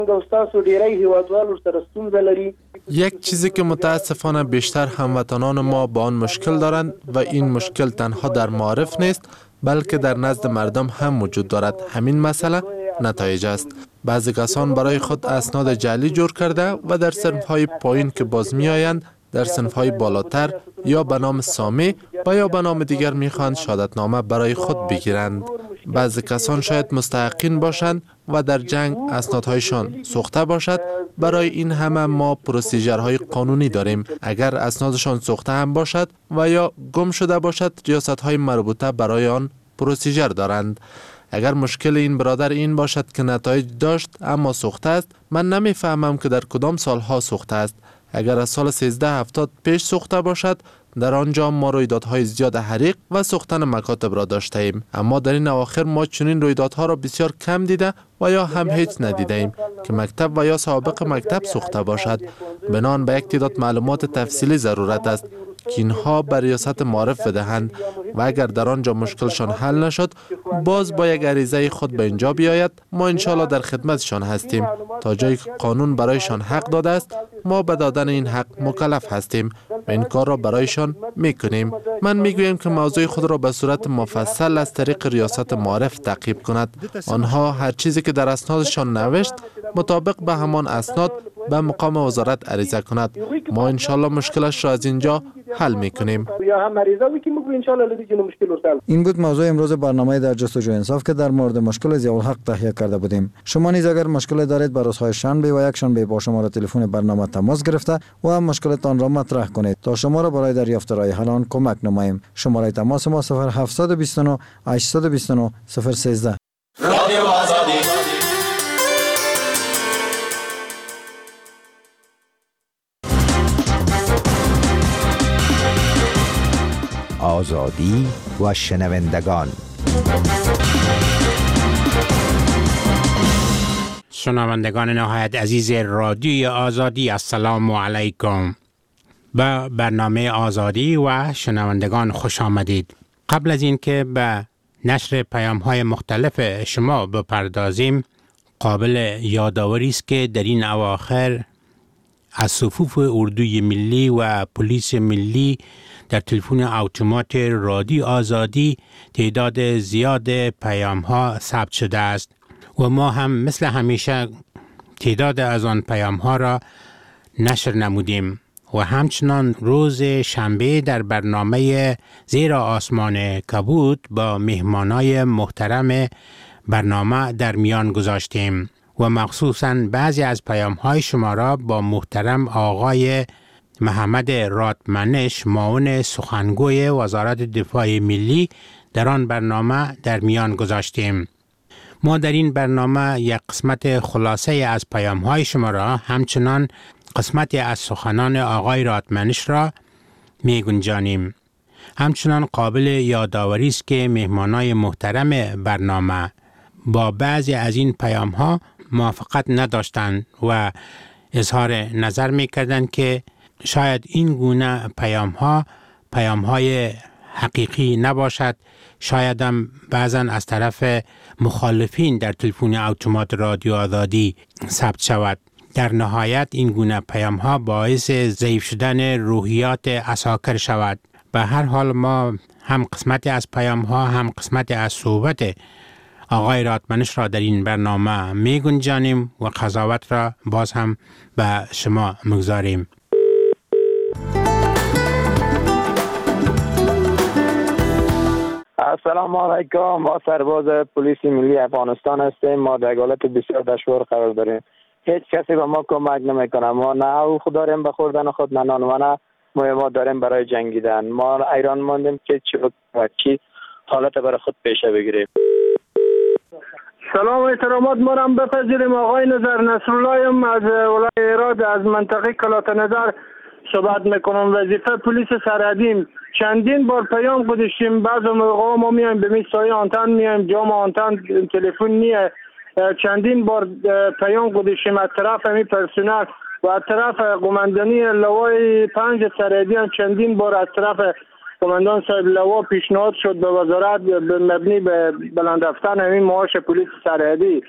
یک چیزی که متاسفانه بیشتر هموطنان ما با آن مشکل دارند و این مشکل تنها در معارف نیست بلکه در نزد مردم هم وجود دارد. همین مسئله نتایج است. بعضی کسان برای خود اسناد جعلی جور کرده و در صنف‌های پایین که باز می‌آیند در صنف‌های بالاتر یا به نام سامی و یا به نام دیگر می‌خواهند شهادتنامه برای خود بگیرند. بعضی کسان شاید مستحقین باشند و در جنگ اسنادهایشان سوخته باشد. برای این همه ما پروسیجرهای قانونی داریم. اگر اسنادشان سوخته هم باشد و یا گم شده باشد، ریاست‌های مربوطه برای آن پروسیجر دارند. اگر مشکل این برادر این باشد که نتایج داشت اما سوخته است، من نمیفهمم که در کدام سالها سوخته است. اگر از سال 1370 پیش سوخته باشد، در آنجا ما رویدادهای زیاد حریق و سوختن مکاتب را داشته ایم، اما در این اواخر ما چنین رویدادها را بسیار کم دیده و یا هم هیچ ندیده ایم که مکتب و یا سابق مکتب سوخته باشد. بنان به یک تعداد معلومات تفصیلی ضرورت است که اینها به ریاست معارف بدهند و اگر در آنجا مشکلشان حل نشد باز با یک عریضه خود به اینجا بیاید. ما انشالله در خدمتشان هستیم. تا جایی که قانون برایشان حق داده است ما به دادن این حق مکلف هستیم و این کار را برایشان میکنیم. من میگویم که موضوع خود را به صورت مفصل از طریق ریاست معارف تعقیب کند. آنها هر چیزی که در اسنادشان نوشت مطابق به همان اسناد به مقام وزارت عریضه کند. ما انشالله مشکلش را از اینجا حل میکنیم. این بود موضوع امروز برنامه در جستجوی انصاف که در مورد مشکل ضیاءالحق تهیه کرده بودیم. شما نیز اگر مشکل دارید به روزهای شنبه و یک شنبه با شماره تلفن برنامه تماس گرفته و هم مشکلتان را مطرح کنید تا شما را برای دریافت راه حل آن کمک نماییم. شماره تماس ما 0729 829 013. رادیو آزادی. آزادی و شنوندگان. شنوندگان نهایت عزیز رادیوی آزادی، السلام علیکم. به برنامه آزادی و شنوندگان خوش آمدید. قبل از اینکه به نشر پیام‌های مختلف شما بپردازیم، قابل یادآوری است که در این اواخر از صفوف اردوی ملی و پلیس ملی در تلفن اتومات رادیو آزادی تعداد زیاد پیام‌ها ثبت شده است و ما هم مثل همیشه تعداد از آن پیام‌ها را نشر نمودیم و همچنان روز شنبه در برنامه زیر آسمان کبود با مهمانای محترم برنامه در میان گذاشتیم و مخصوصاً بعضی از پیام‌های شما را با محترم آقای محمد رادمنش، معاون سخنگوی وزارت دفاع ملی، در آن برنامه در میان گذاشتیم. ما در این برنامه یک قسمت خلاصه از پیام‌های شما را، همچنان قسمتی از سخنان آقای رادمنش را می گنجانیم. همچنان قابل یادآوری است که مهمانای محترم برنامه با بعضی از این پیام‌ها موافقت نداشتند و اظهار نظر می‌کردند که شاید این گونه پیام‌های حقیقی نباشد، شاید هم بعضاً از طرف مخالفین در تلفن اتومات رادیو آزادی ثبت شود. در نهایت این گونه پیام‌ها باعث ضعیف شدن روحیات عساکر شود. به هر حال ما هم قسمتی از پیام‌ها هم قسمتی از صحبت آقای رادمنش را در این برنامه می گنجانیم و قضاوت را باز هم به شما مگذاریم. السلام علیکم. ما سرباز پلیس ملی افغانستان هستیم. ما در حالت بسیار دشوار قرار داریم. هیچ کسی به ما کمک نمیکنه. ما نه حقوق داریم به خوردن خود، نه نان و نه ما داریم برای جنگیدن. ما ایران ماندیم که چی حالت برای خود پیشه بگیریم. سلام و احترامات ما را بپذیریم. آقای نظر نصرالله از ولایت هرات از منطقه کلات نظر صحبت میکنم. وظیفه پلیس سرحدیم. چندین بار پیام گذاشتیم. بعضی موقع ما میایم به میسای آنتن میایم، جام آنتن تلفن نیه. چندین بار پیام گذاشتیم از طرف می پرسنل و از طرف قماندانی لوای 5 سرحدی هم چندین بار از طرف قماندان صاحب لوا پیشنهاد شد به وزارت به مبنی به بلند رفتن همین معاش پلیس سرحدی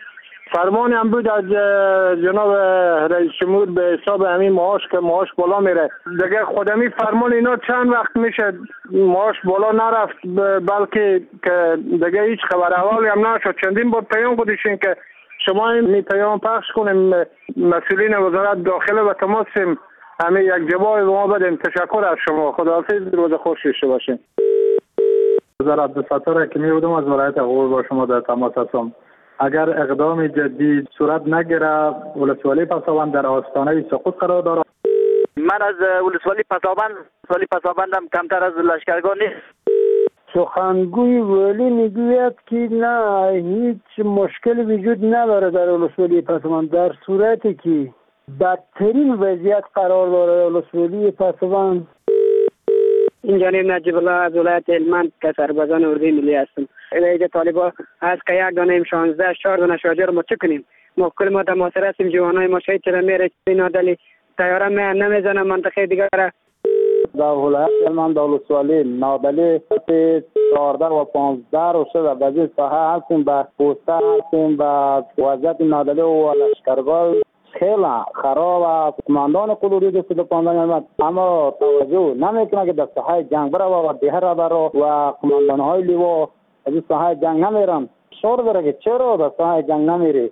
فرمان هم بود از جناب رئیس جمهور به حساب همین معاش که معاش بالا میره. دیگه خودمی فرمان اینا چند وقت میشه معاش بالا نرفت، بلکه که دیگه هیچ خبر احوالی هم نشد. چندین بار پیام گذاشتیم که شما این پیام پخش کنیم، مسئولین وزارت داخله و تماسیم همه یک جواب به ما بدیم. تشکر از شما. خداحافظ، روز خوش داشته باشین. وزارت عبدالستار حکیمی بودم، از ولایت غور با شما در تماس هستم. اگر اقدام جدی صورت نگیره ولسوالی پسابند در آستانه سقوط قرار دارد. من از ولسوالی پسابندم کمتر از لشکرگاه نیست. سخنگوی ولی میگوید که نه، هیچ مشکل وجود نداره در ولسوالی پسابند، در صورتی که بدترین وضعیت قرار داره ولسوالی پسابند. این جانب نجیب الله از ولایت هلمند که سربازان اردوی ملی هستم. اینجا طالبا از که یک دانه 16 4 دانه شاجر ما چه کنیم؟ ما کل ما در محاصره هستیم، جوانای ما شهید چرا میره نادلی طیاره نمیزنه منطقه دیگر. در ولایت هلمند ولسوالی نادلی 14 و 15 رو شده به این ساحه هستیم، به پوسته هستیم، به وضعیت نادلی و لشکرگاه خیلی خراب است. کماندان قلوری دست پاندن اما توجه نمیکنه که در ساحه جنگ بره و دیه را بره و کماندان های لیوا از ساحه جنگ نمیرن. شور داره که چرا در ساحه جنگ نمیری؟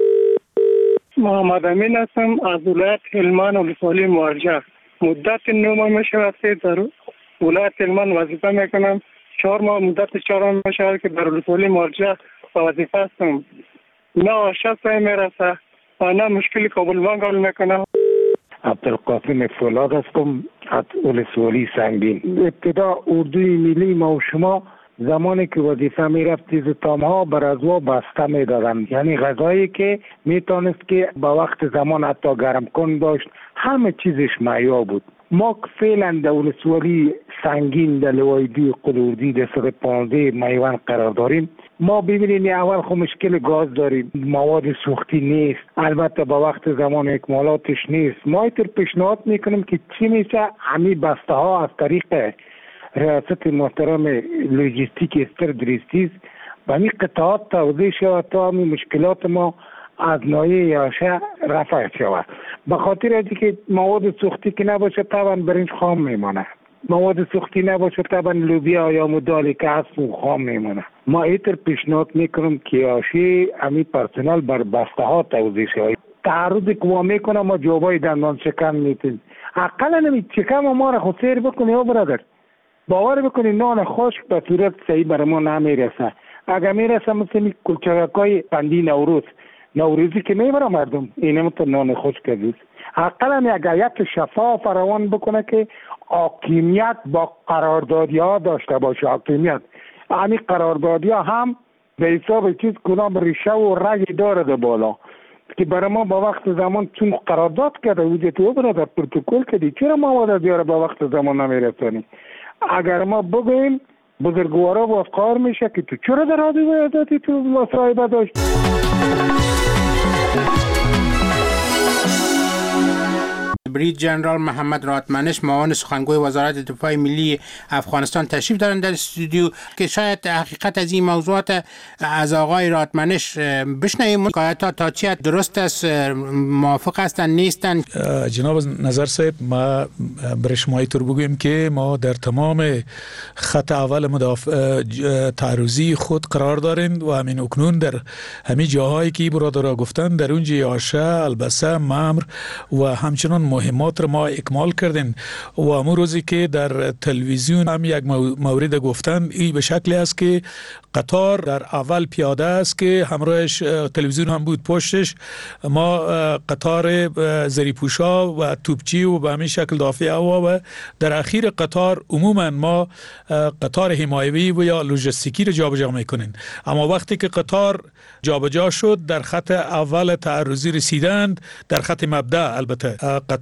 محمد امین هستم از ولایت هلمند ولسوالی موجه. مدت 9 ماه میشه در ولایت هلمند وظیفه میکنم. 4 ماه مدت 4 ماه میشه که در ولسوالی موجه وظیفه هستم. نه آشست میرسه و نه مشکلی قبول میکنم. عبدالقاسم فولاد هستم از ولسوالی سنگین. ابتدا اردوی ملی ما و شما زمانی که وظیفه میرفت تامها بر از وا بسته میدادن، یعنی غذایی که میتونست که با وقت زمان حتی گرم کن داشت، همه چیزش معیار بود. ما فعلا در ولسوالی سنگین در لوایدی قلوردی در 115 میوان قرار داریم. ما ببینید اول خو مشکل گاز داریم، مواد سوختی نیست، البته با وقت زمان اکمالاتش نیست. ما ایتر پیشنهاد میکنیم که چی میشه همی بسته ها از طریق ریاست محترم لوجستیک استر دریستیز و این قطعات توضیح شود تا همین مشکلات ما از نایه یاشه رفع شود. به خاطر ازی که مواد سوختی که نباشه طبعا برنج خام میمانه، مواد سوختی نباشه طبعا لوبیا یا مدالی که هست خام میمانه. ما ایتر پیشنهاد میکنم که یاشه همین پرسنل بر بسته ها توضیح شود. تعرضی که ما میکنه ما جوابای دندان شکن میتیم. اقلا نمی چکم ما را خود سیر بکنی یا برادر، باور بکنی نان خشک به صورت صحیح بر ما نمیرسه. اگر میرسه مثل کلچگکای پندی نوروزی که میبره مردم اینه تو نان خشک است. اقلا اگر یک شفاف روان بکنه که حاکمیت با قراردادی ها داشته باشه، حاکمیت همین قراردادی ها هم به حساب چیز کنم ریشه و رگ داره ده بالا که برای ما با وقت زمان چون قرارداد کرده وجود تو برای پروتکل کردی، چرا مواد دیاره با وقت زمان نمیرسانی؟ اگر ما بگویم بزرگوارا با کار میشه که تو چرا در حادی ویداتی تو مصاحبه داشت. برید جنرال محمد راتمنش معاون سخنگوی وزارت دفاع ملی افغانستان تشریف دارند در استودیو که شاید حقیقت از این موضوعات از آقای راتمنش بشنویم که تا چی درست است، موافق هستند نیستند. جناب نظر صاحب، ما برای شما اینطور بگویم که ما در تمام خط اول تعرضی خود قرار داریم و همین اکنون در همین جاهایی که برادرها گفتن در اونجا یاشه، البسه، ممر و همچنان مهمات را ما اکمال کردیم و امو روزی که در تلویزیون هم یک مورد گفتن این به شکلی است که قطار در اول پیاده است که همراهش تلویزیون هم بود پشتش، ما قطار زریپوشا و توپچی و به همین شکل دافع هوا و در اخیر قطار عموما ما قطار حمایوی و یا لوجستیکی را جابجا میکنیم. اما وقتی که قطار جابجا شد در خط اول تعرضی رسیدند، در خط مبدأ البته قطار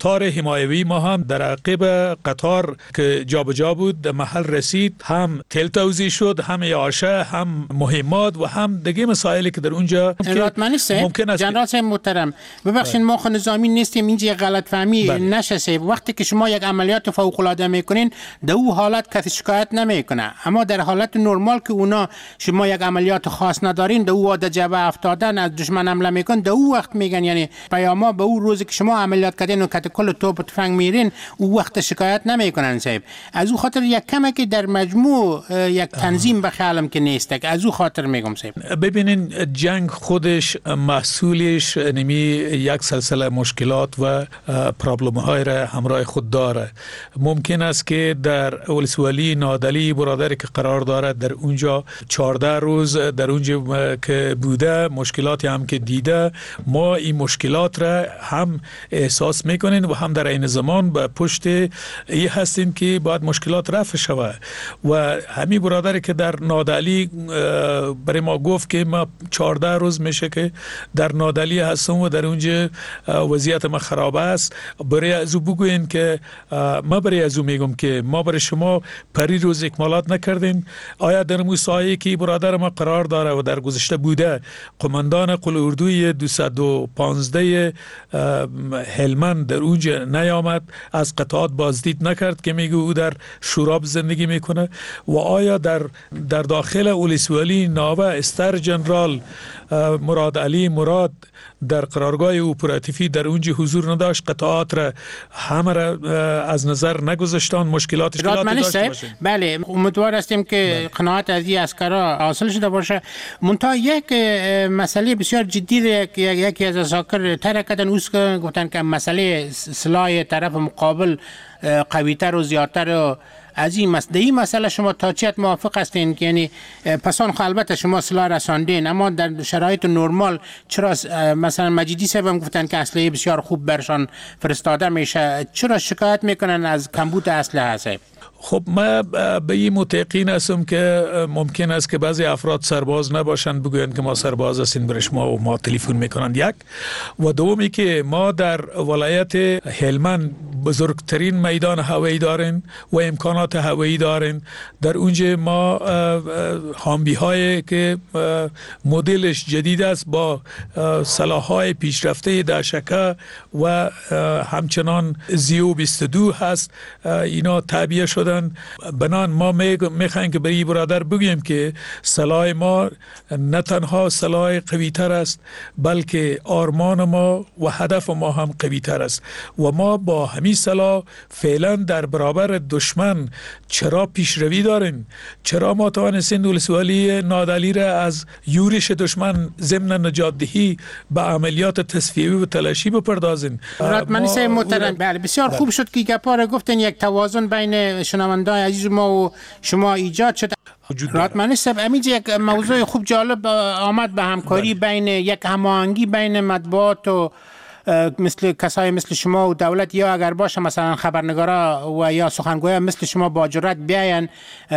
قطار حمایوی ما هم در عقب قطار که جابجا بود در محل رسید، هم تل توزیع شد، هم یاشه، هم مهمات و هم دیگه مسائلی که در اونجا ممکن است. جنرال صاحب محترم ببخشید ما خود نظامی نیستیم، اینجا غلط فهمی نشه. وقتی که شما یک عملیات فوق العاده میکنین در اون حالت کسی شکایت نمیکنه، اما در حالت نرمال که اونا شما یک عملیات خاص ندارین در اون وقت جبهه افتادن از دشمن حمله میکن، در اون وقت میگن یعنی پیاما به اون روزی که شما عملیات کردین و کت کل توپ و تفنگ میرین اون وقت شکایت نمیکنن صاحب. از اون خاطر یک کمه که در مجموع یک تنظیم به خیالم که نیست، از اون خاطر میگم صاحب. ببینین جنگ خودش محصولش نمی یک سلسله مشکلات و پرابلم های را همراه خود داره. ممکن است که در ولسوالی نادلی برادری که قرار دارد در اونجا 14 روز در اونجا که بوده مشکلاتی هم که دیده، ما این مشکلات را هم احساس میکنین و هم در این زمان به پشت ای هستیم که باید مشکلات رفع شود. و همین برادری که در نادلی برای ما گفت که ما 14 روز میشه که در نادلی هستم و در اونجا وضعیت ما خراب است، برای از او بگوین که ما برای از او میگم که ما برای شما پری روز اکمالات نکردین. آیا در موسایی که برادر ما قرار داره و در گذشته بوده قماندان قل اردوی 215 هلمند در اونجا نیامد، از قطعات بازدید نکرد که میگه او در شوراب زندگی میکنه؟ و آیا در داخل ولسوالی ناوه استر جنرال مراد علی مراد در قرارگاه اپراتیفی در اونجا حضور نداشت، قطعات را همه را از نظر نگذاشتن، مشکلاتش داشته باشه؟ بله امیدوار هستیم که قناعت از این اسکرا حاصل شده باشه. منتها یک مسئله بسیار جدی یکی از اساکر طرح کردن اوست که گفتن که مسئله سلاح طرف مقابل قویتر و زیادتر و از این مسئله شما تا چیت موافق هستین که یعنی پسان البته شما سلاح رساندین، اما در شرایط نرمال چرا مثلا مجیدی صاحب هم گفتن که اسلحه بسیار خوب برشان فرستاده میشه، چرا شکایت میکنن از کمبود اسلحه هست؟ خب ما به این متقین هستم که ممکن است که بعضی افراد سرباز نباشند بگویند که ما سرباز هستیم برش ما تلفن میکنند، یک. و دومی که ما در ولایت هلمند بزرگترین میدان هوایی داریم و امکانات هوایی داریم. در اونجا ما هامبی های که مدلش جدید است با سلاح‌های پیشرفته داشکه و همچنان زیو 22 هست، اینا تعبیه شدن. بنان ما میخوایم که برای برادر بگیم که سلاح ما نه تنها سلاح قوی تر است بلکه آرمان ما و هدف ما هم قوی تر است و ما با همین سلاح فعلا در برابر دشمن چرا پیشروی داریم، چرا ما توانستیم ولسوالی نادلی را از یورش دشمن ضمن نجات دهی به عملیات تصفیه‌ای و تلاشی بپردازیم. رادمنی صاحب محترم بله بسیار خوب شد که گپا را گفتن، یک توازن بین شنوندگان عزیز ما و شما ایجاد شد. رادمنی صاحب همینجا یک موضوع خوب جالب آمد به همکاری بین یک هماهنگی بین مطبوعات و مثل کسای مثل شما و دولت، یا اگر باشه مثلا خبرنگارا و یا سخنگویا مثل شما با جرأت بیاین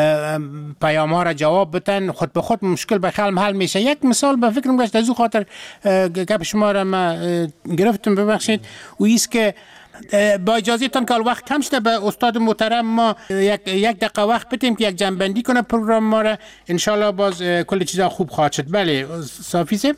پیام ها را جواب بدن، خود به خود مشکل به خیال حل میشه. یک مثال به فکرم گشت از او خاطر گپ شما را ما گرفتم ببخشید و ایست که با اجازه تان که وقت کم شده به استاد محترم ما یک دقیقه وقت بدیم که یک جنبندی کنه پروگرام ما را، انشالله باز کل چیزا خوب خواهد شد. بله صافی صاحب.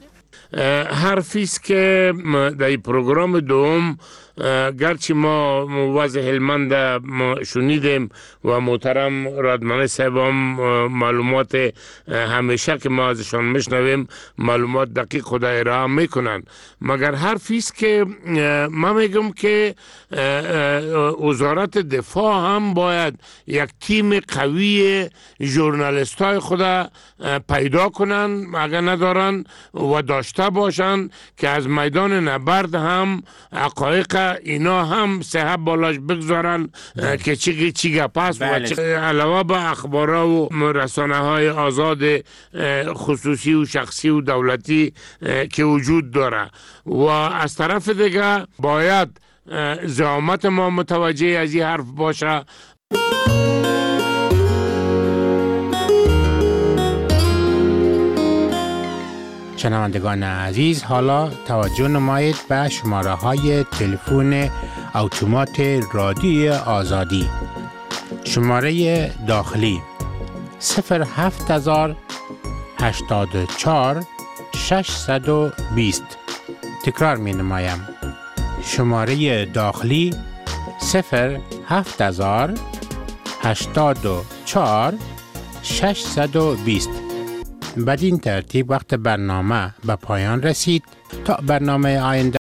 حرفیست که در پروگرام دوم گرچه ما وضع هلمند ما شنیدیم و محترم رادمنی صاحب هم معلومات همیشه که ما ازشان میشنویم معلومات دقیق خود ارائه میکنن، مگر حرفیست که ما میگم که وزارت دفاع هم باید یک تیم قوی ژورنالیست های خود پیدا کنن اگر ندارن و داشته باشن که از میدان نبرد هم حقایق اینا هم صحت بالاش بگذارن که چی گپ است و علاوه به اخبارها و رسانه های آزاد خصوصی و شخصی و دولتی که وجود داره. و از طرف دیگه باید زعامت ما متوجه از این حرف باشه. شنوندگان عزیز، حالا توجه نمایید به شماره های تلفن اتومات رادیوی آزادی. شماره داخلی 07084 620. تکرار می نمایم. شماره داخلی 07084 620. بدین ترتیب وقت برنامه به پایان رسید. تا برنامه آینده